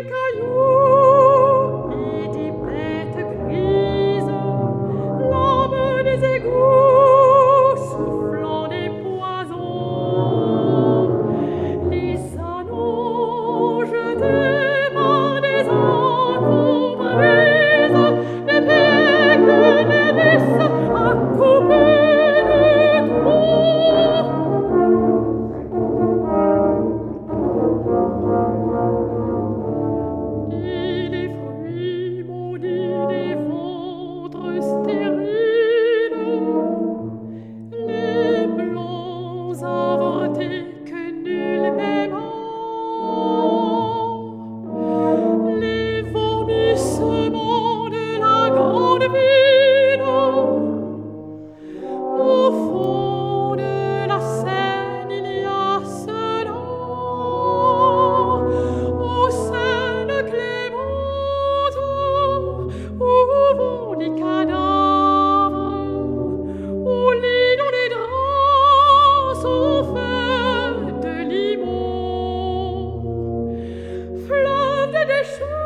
cailloux et des bêtes grises, l'âme des égouts soufflant des poisons, les anneaux jetés par des encombrises, les pieds que les laissent à couper du tronc. Et les fruits maudits des ventres stériles, les blancs avortés que nul n'aimant, les vomissements de la grande ville, au fond de la Seine il y a cela, ô Seine clémente, où vont les cadavres, au lit dont les draps sont faits de limon, fleuve de déchets